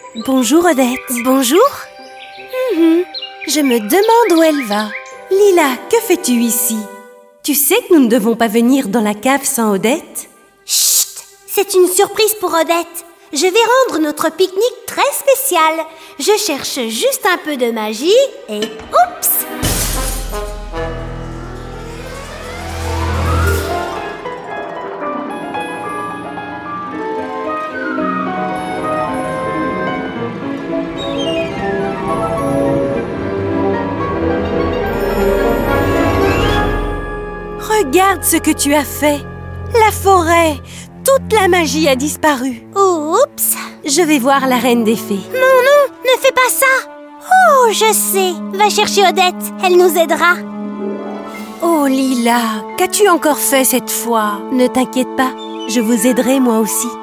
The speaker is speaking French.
Bonjour Odette. Bonjour. Je me demande où elle va. Lila, que fais-tu ici? Tu sais que nous ne devons pas venir dans la cave sans Odette? Chut! C'est une surprise pour Odette. Je vais rendre notre pique-nique très spécial. Je cherche juste un peu de magie et oups! Regarde ce que tu as fait. La forêt, toute la magie a disparu. Oups! Je vais voir la reine des fées. Non, ne fais pas ça! Oh, je sais! Va chercher Odette, elle nous aidera. Oh Lila, qu'as-tu encore fait cette fois? Ne t'inquiète pas, je vous aiderai moi aussi.